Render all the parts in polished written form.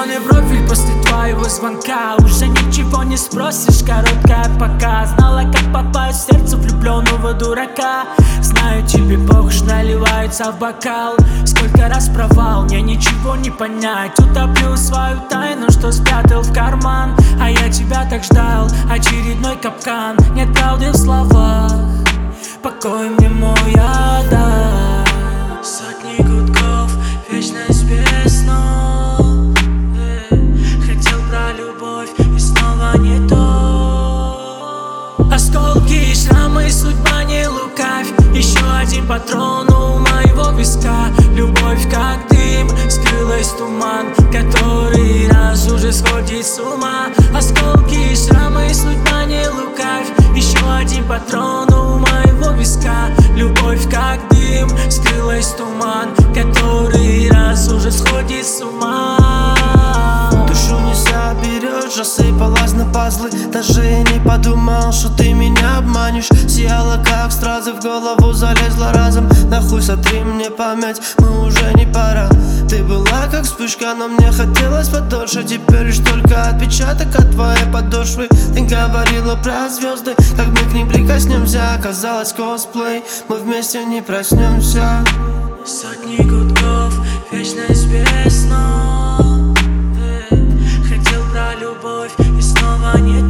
Зеленый профиль после твоего звонка. Уже ничего не спросишь, короткая пока. Знала, как попасть в сердце влюбленного дурака. Знаю, тебе похож, наливается в бокал. Сколько раз провал, мне ничего не понять. Утоплю свою тайну, что спрятал в карман. А я тебя так ждал, очередной капкан. Нет правды в словах, покой мне мой отдай. Сотни гудков, вечность без снов. Хотел про любовь и снова не то. Осколки и шрамы, судьба не лукавь. Еще один патрон у моего виска. Любовь как дым, скрылась в туман, который раз уже сходит с ума. Осколки и шрамы, судьба не лукавь. Еще один патрон у моего виска. Любовь как дым, скрылась в туман, который раз уже сходит с ума. Душу не соберешь, рассыпалась на пазлы. Даже и не подумал, что ты меня обманешь. Сияла как стразы, в голову залезла разом. Нахуй сотри мне память, мы уже не пара. Ты была как вспышка, но мне хотелось подольше. Теперь лишь только отпечаток от твоей подошвы. Ты говорила про звезды, как мы к ним прикоснемся. Оказалось косплей, мы вместе не проснемся. Сотни гудков, вечность без снов. Хотел про любовь и снова не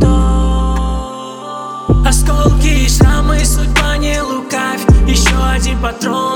то. Осколки и шрамы, судьба не лукавь. Еще один патрон